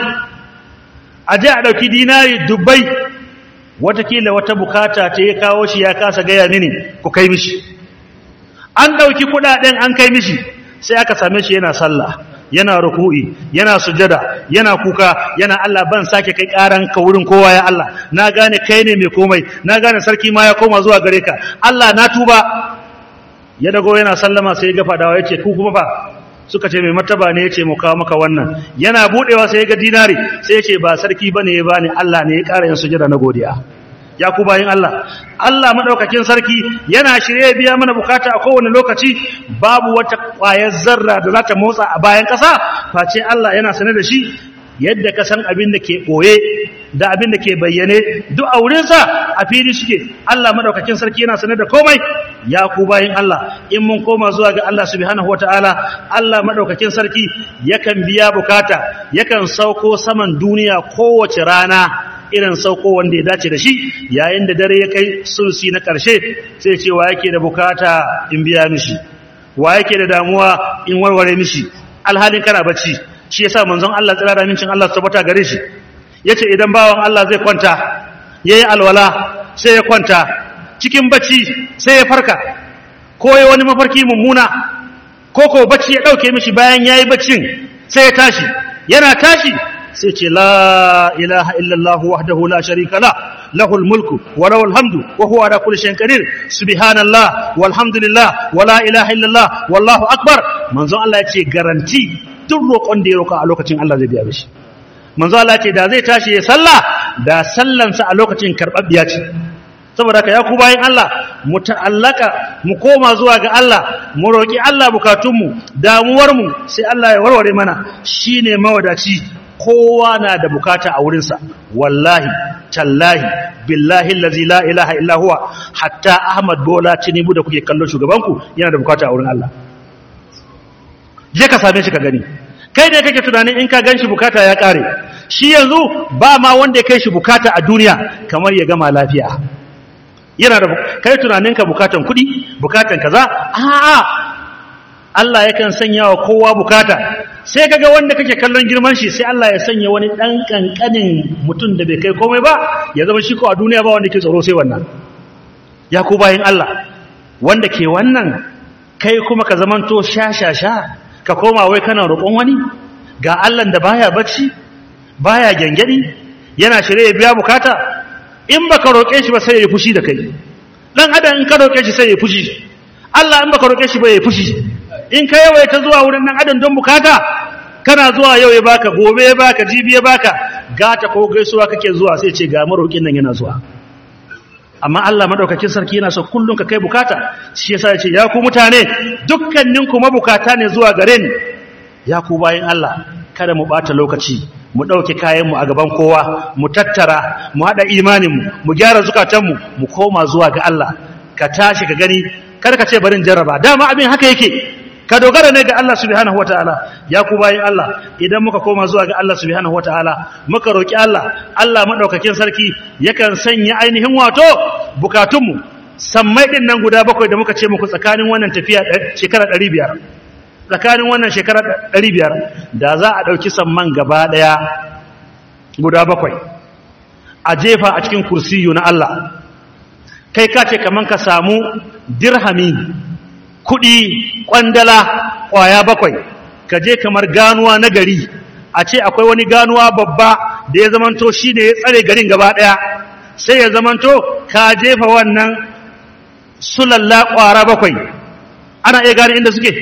a je a ɗauki dinari dubbai watakila wata bukata ta ya kawo shi ya kasa gaya mini ku kai mishi an ɗauki kuɗaɗen an kai mishi sai aka same shi yana sallah yana ruku'i yana sujada yana kuka yana Allah ban sake kai karan ka wurin kowa ya Allah na gane kai ne mai komai na gane sarki ma ya koma zuwa gare ka Allah na tuba ya dago yana sallama sai ya ga fadawa yace ku kuma fa suka ce mai martaba ne yace mu kawo maka wannan yana budewa sai ya ga dinari sai yace ba sarki bane ya bani Allah ne ya ƙara yin sujada na godiya ya ku bayin Allah Allah madaukakin sarki yana shirye biya mana bukata a kowane lokaci babu wata ƙwayar zarra da za ta motsa a bayan ƙasa face Allah yana sane da shi yadda ka san abin da ke boye da abin da ke bayyane duk a wurinsa a fili suke Allah madaukakin sarki yana sane da komai ya ku bayin Allah in mun koma zuwa ga Allah subhanahu wataala Allah madaukakin sarki yakan biya bukata yakan sauko saman duniya kowace rana irin sauko wanda ya dace da shi yayin da dare ya kai sulsi na karshe sai ce wa yake da bukata in biya mishi wa yake da damuwa in warware mishi alhalin kana bacci shi yasa manzon Allah tsira da mincin Allah tabbata gare shi yace idan bawan Allah zai kwanta yayi alwala sai ya kwanta cikin bacci sai ya farka ko yayi wani mafarki mummuna ko ko bacci ya dauke mishi bayan yayi baccin sai ya tashi yana tashi sai ce la ilaha illallah wahdahu la sharika la lahul mulku wa lahul hamdu wa huwa ala kulli shay'in qadir subhanallah walhamdulillah wa la ilaha illallah wallahu akbar manzon Allah yace garanti duk roƙon da ya roƙa a lokacin Allah zai biya mishi manzo Allah ce da zai tashi ya sallah da sallansa a lokacin karbabbiya ce saboda haka ya ku bayin Allah muta'allaka mu koma zuwa ga Allah mu roki Allah bukatunmu damuwarmu sai Allah ya warware mana shine mawadaci kowa na da bukata a wurinsa wallahi tallahi billahi allazi la ilaha illa huwa hatta Ahmad Bola Tinubu da kuke kallon shugabanku yana da bukata a wurin Allah je ka same shi ka gani kai ne kake tunanin in ka ganshi bukata ya kare shi yanzu ba ma wanda ya kai shi bukata a duniya kamar ya gama lafiya yana da kai tunanin ka bukatan kudi bukatan kaza a'a Allah yakan sanya wa kowa bukata sai kaga wanda kake kallon girman shi sai Allah ya sanya wani dan kankanin mutum da bai kai komai ba ya zama shi ko a duniya ba wanda ke tsaro sai wannan ya ku bayin Allah wanda ke wannan kai kuma ka zamanto shashasha ka koma wai kana roƙon wani ga Allah da baya bacci baya gangadi yana shirye ya biya bukata in baka roƙe shi ba sai ya fushi da kai dan adam in ka roƙe shi sai ya fushi Allah in baka roƙe shi ba ya fushi in ka yawaita zuwa wurin dan adam don bukata kana zuwa yau ya baka gobe ya baka jibi ya baka gata ko gaisuwa kake zuwa sai ce ga maroƙin nan yana zuwa amma Allah madaukakin sarki yana so kullun ka kai bukata shi yasa ya ce ya ku mutane dukkaninku mabukata ne zuwa gare ni ya ku bayin Allah kada mu bata lokaci mu dauke kayan mu a gaban kowa mu tattara mu hada imanin mu mu gyara zukatan mu mu koma zuwa ga Allah ka tashi ka gani kada ka ce barin jarraba dama abin haka yake ka dogara ne ga Allah subhanahu wataala ya ku bayin Allah idan muka koma zuwa ga Allah subhanahu wataala muka roki Allah Allah madaukakin sarki yakan sanya ainihin wato bukatunmu sammai din nan guda bakwai da muka ce muku tsakanin wannan tafiya shekara ɗari biyar tsakanin wannan shekara ɗari biyar da za a dauki samman gaba daya guda bakwai a jefa a cikin kursiyu na Allah kai ka ce kaman ka samu dirhami kudi kwandala kwaya bakwai ka je kamar ganuwa na gari a ce akwai wani ganuwa babba da ya zamanto shi ne ya tsare garin gaba daya sai ya zamanto ka jefa wannan sulalla kwara bakwai ana iya gane inda suke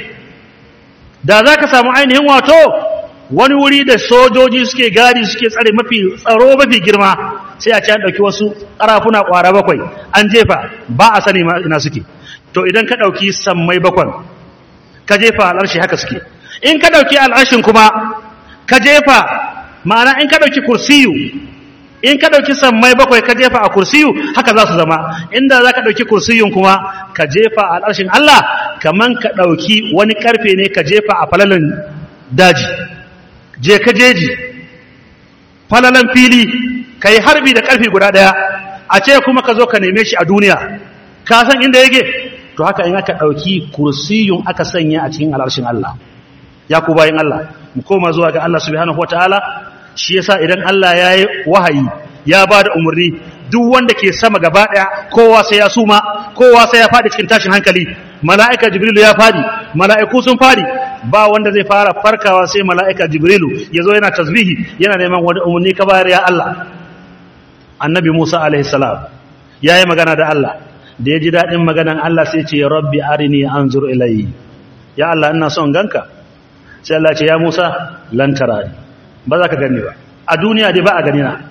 da za ka samu ainihin wato wani wuri da sojoji suke gadi suke tsare mafi tsaro mafi girma sai a ce an ɗauki wasu ƙarafuna kwara bakwai an jefa ba a sani ina suke to idan ka ɗauki sammai bakwan ka jefa al'arshi haka suke in ka ɗauki al'arshin kuma ka jefa ma'ana in ka ɗauki kursiyu in ka ɗauki sammai bakwai ka jefa a kursiyu haka za su zama inda za ka ɗauki kursiyun kuma ka jefa al'arshin Allah kaman ka ɗauki wani ƙarfe ne ka jefa a falalan daji je ka jeji falalan fili ka yi harbi da ƙarfe guda ɗaya a ce kuma ka zo ka neme shi a duniya ka san inda yake to haka in aka ɗauki kursiyun aka sanya a cikin al'arshin Allah ya ku bayin Allah mu koma zuwa ga Allah subhanahu wataala shi yasa idan Allah ya yi wahayi ya ba da umarni duk wanda ke sama gaba ɗaya kowa sai ya suma kowa sai ya faɗi cikin tashin hankali mala'ika jibrilu ya faɗi mala'iku sun faɗi ba wanda zai fara farkawa sai mala'ika jibrilu ya zo yana tasbihi yana neman wani umarni ka bayar ya Allah annabi Musa alaihi salam ya yi magana da Allah da ya ji daɗin maganan Allah sai ce rabbi arini anzur ilayhi ya Allah ina son ganka sai Allah ce ya Musa lan tarani ba za ka gani ba a duniya dai ba a gani na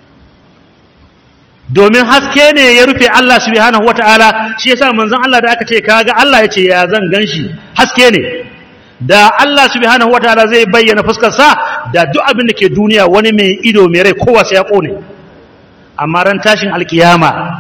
domin haske ne ya rufe Allah subhanahu wataala shi yasa manzon Allah da aka ce kaga Allah ya ce ya zan ganshi haske ne da Allah subhanahu wataala zai bayyana fuskar sa da duk abin da ke duniya wani mai ido mai rai kowa sai ya kone amma ran tashin alkiyama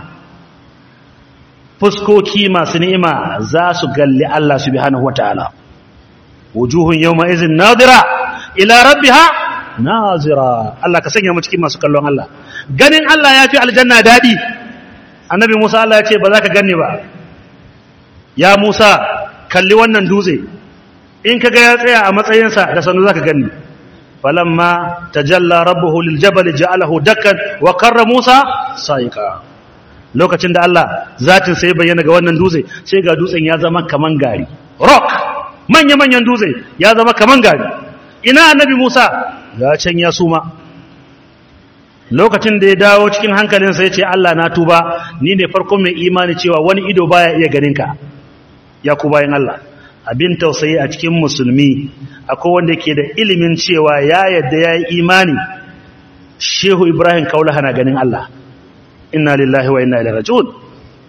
fuskoki masu ni'ima za su galli Allah subhanahu wataala wujuhun yawma izin nadira ila rabbiha nazira Allah ka sanya mu cikin masu kallon Allah ganin Allah ya fi aljanna dadi annabi Musa Allah ya ce ba za ka ganni ba ya Musa kalli wannan dutse in kaga ya tsaya a matsayinsa da sanu za ka ganni falamma tajalla rabbuhu liljabal ja'alahu dakkan wa karra Musa sa'iqa lokacin da Allah zatin sai bayyana ga wannan dutse sai ga dutsen ya zama kaman gari rock manya manyan dutse ya zama kaman gari ina annabi Musa ya can ya suma lokacin da ya dawo cikin hankalinsa ya ce Allah na tuba ni ne farkon mai imani cewa wani ido baya iya ganinka ya ku bayan Allah abin tausayi a cikin musulmi akwai wanda ke da ilimin cewa ya yadda ya yi imani Shehu Ibrahim Kaulaha na ganin Allah inna lillahi wa inna ilaihi raji'un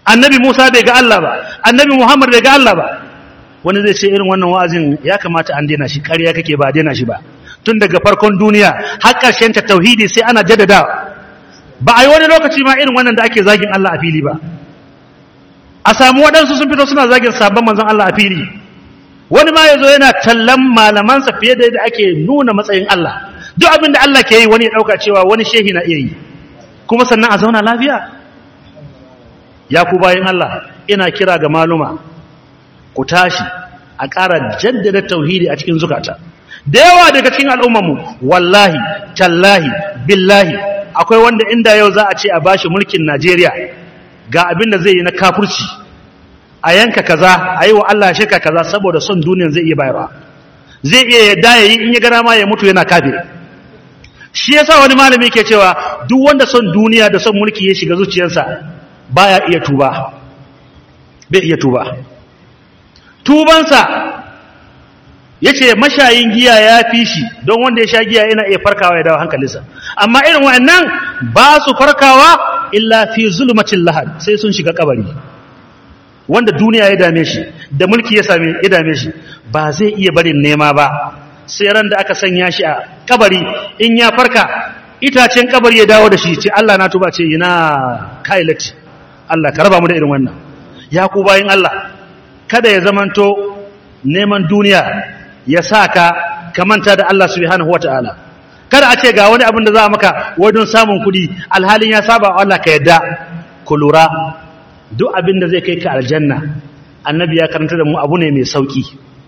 annabi Musa bai ga Allah ba, annabi Muhammad bai ga Allah ba. Wani zai ce irin wannan wa'azin ya kamata an daina shi, ƙarya kake ba daina shi ba. Tun daga farkon duniya har ƙarshen ta tauhidi sai ana jaddadawa. Ba a yi wani lokaci ma irin wannan da ake zagin Allah a fili ba. A samu waɗansu sun fito suna zagin sabon manzon Allah a fili. Wani ma ya zo yana tallan malamansa fiye da yadda ake nuna matsayin Allah. Duk abin da Allah ke yi wani ya ɗauka cewa wani shehi na iya yi. Kuma sannan a zauna lafiya. Ya ku bayin Allah, ina kira ga maluma, ku tashi a ƙara jaddada tauhidi a cikin zukata. Da yawa daga cikin al'ummarmu, wallahi, tallahi, billahi, akwai wanda inda yau za a ce a bashi mulkin Najeriya ga abin da zai yi na kafurci, a yanka kaza, a yi wa Allah shirka kaza saboda son duniyan zai iya bayarwa. Zai iya yadda ya yi in ya gana ma ya mutu yana kafiri. Shi yasa wani malami ke cewa duk wanda son duniya da son mulki ya shiga zuciyarsa baya iya tuba. Bai iya tuba. Tubansa yace mashayin giya ya fi shi, don wanda ya sha giya yana iya farkawa ya dawo hankalinsa. Amma irin waɗannan ba su farkawa illa fi zulmatil lahad, sai sun shiga kabari. Wanda duniya ya dame shi da mulki ya same ya dame shi ba zai iya barin nema ba, sai ran da aka sanya shi a kabari in ya farka itacen kabari ya dawo da shi ce Allah na tuba, ce ina kai lati Allah ka raba mu da irin wannan. Ya ku bayin Allah, kada ya zamanto neman duniya ya saka ka manta da Allah subhanahu wataala. Kada a ce ga wani abin da za maka wai don samun kudi alhalin ya saba Allah ka yadda. Ku lura, duk abin da zai kai ka aljanna annabi ya karanta da mu abu ne mai sauki.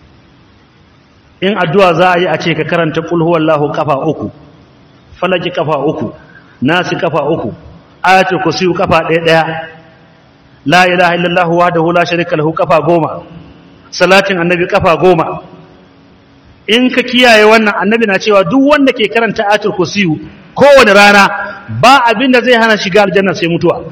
In addu'a za a yi a ce ka karanta qul huwallahu kafa uku, falaki kafa uku, nasi kafa uku, ayatul kursi kafa ɗaya ɗaya, la ilaha illallah wahdahu la sharika lahu kafa goma, salatin annabi kafa goma. In ka kiyaye wannan, annabi na cewa duk wanda ke karanta ayatul kursi kowane rana ba abin da zai hana shiga aljanna sai mutuwa.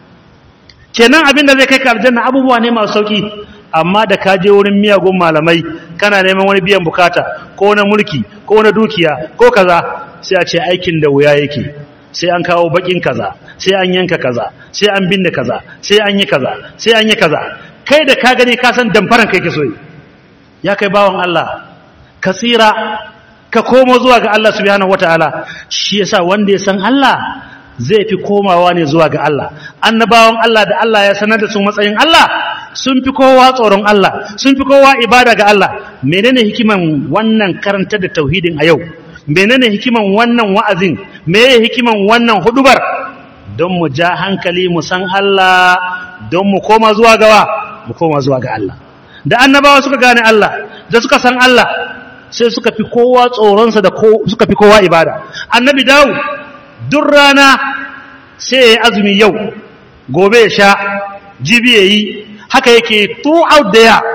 Kenan abin da zai kai ka aljanna abubuwa ne masu sauki. Amma da ka je wurin miyagun malamai kana neman wani biyan bukata ko na mulki ko na dukiya ko kaza, sai a ce aikin da wuya yake, sai an kawo bakin kaza, sai an yanka kaza, sai an binne kaza, sai an yi kaza, sai an yi kaza. Kai da ka gani ka san damfaran kai ke so. Ya kai bawan Allah, ka tsira, ka komo zuwa ga Allah subhanahu wataala. Shi yasa wanda ya san Allah zai fi komawa ne zuwa ga Allah. Annabawan Allah da Allah ya sanar da su matsayin Allah sun fi kowa tsoron Allah, sun fi kowa ibada ga Allah. Menene hikiman wannan karanta da tauhidin a yau? Menene hikiman wannan wa'azin? Meye hikiman wannan hudubar? Don mu ja hankali mu san Allah, don mu koma zuwa ga mu koma zuwa ga Allah. Da annabawa suka gane Allah, da suka san Allah, sai suka fi kowa tsoronsa da suka fi kowa ibada. Annabi Dawud duk rana sai ya yi azumi yau, gobe ya sha, jibi ya yi, haka yake throughout the year.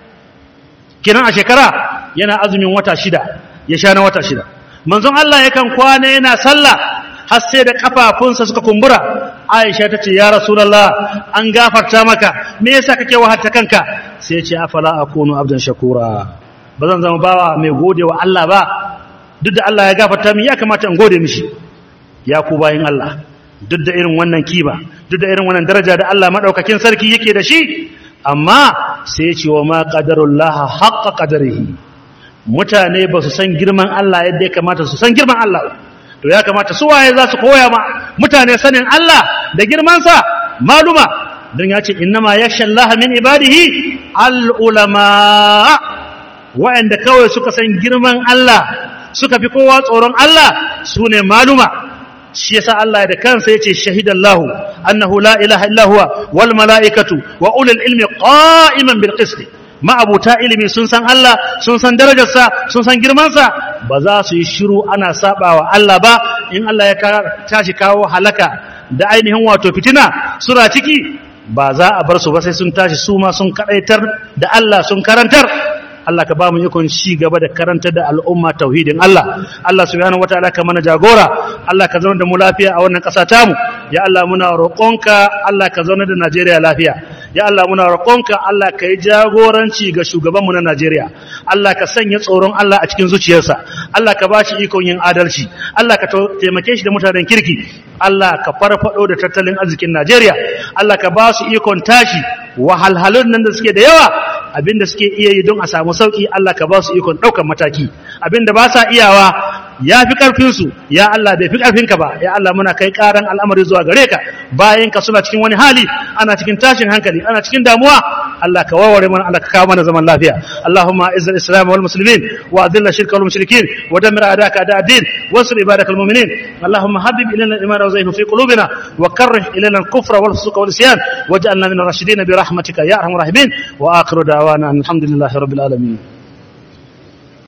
Kenan a shekara yana azumin wata shida, ya sha na wata shida. Manzon Allah yakan kwana yana sallah har sai da kafafunsa suka kumbura. Aisha ta ce, ya Rasulullah, an gafarta maka, me yasa kake wahalta kanka? Sai ya ce, afala akunu abdan shakura, ba zan zama bawa mai gode wa Allah ba? Duk da Allah ya gafarta min, ya kamata in gode mishi. Ya ku bayin Allah, duk da irin wannan kima, duk da irin wannan daraja da Allah madaukakin sarki yake da shi, amma sai ya ce wa ma qadarullah haqqa qadarihi. Mutane ba su san girman Allah yadda ya kamata su san girman Allah. To ya kamata su waye za su koya ma mutane sanin Allah da girman sa? Maluma, don ya ce innama yakhsha Allah min ibadihi al ulama. Wa'anda kawai suka san girman Allah, suka fi kowa tsoron Allah, sune maluma. Shi yasa Allah da kansa yace shahidallahu annahu la ilaha illa huwa wal malaikatu wa ulul ilmi qa'iman bil qist. Ma'abuta ilimi sun san Allah, sun san darajarsa, sun san girmansa, ba za su yi shiru ana sabawa Allah ba. In Allah ya tashi kawo halaka da ainihin wato fitina sura ciki, ba za a bar su ba sai sun tashi su ma sun kadaitar da Allah, sun karantar. Allah ka ba mu ikon ci gaba da karanta da al'umma tauhidin Allah. Allah subhanahu wataala ka mana jagora. Allah ka zauna da mu lafiya a wannan ƙasa tamu. Ya Allah muna roƙonka, Allah ka zauna da Najeriya lafiya. ya Allah muna roƙonka Allah ka yi jagoranci ga shugabanmu na Najeriya Allah ka sanya tsoron Allah a cikin zuciyarsa Allah ka bashi ikon yin adalci Allah ka taimake shi da mutanen kirki Allah ka farfado da tattalin arzikin Najeriya Allah ka ba su ikon tashi wahalhalun nan da suke da yawa abinda suke iya yi don a samu sauki Allah ka ba su ikon ɗaukar mataki abinda ba sa iyawa ya fi ƙarfinsu ya Allah bai fi ƙarfinka ba ya Allah muna kai ƙaran al'amari zuwa gare ka bayan ka suna cikin wani hali ana cikin tashin hankali ana cikin damuwa Allah ka warware mana Allah ka kawo mana zaman lafiya Allahumma izzil islam wal muslimin wa adilla shirka wal mushrikin wa dammir a'daka a'da ad-din wansur ibadakal mu'minin Allahumma habib ilayna al-iman wa zayyinhu fi qulubina wa karrih ilayna al-kufra wal fusuq wal isyan waj'alna min ar-rashidin bi rahmatika ya arhamar rahimin wa akhiru da'wana alhamdulillahi rabbil alamin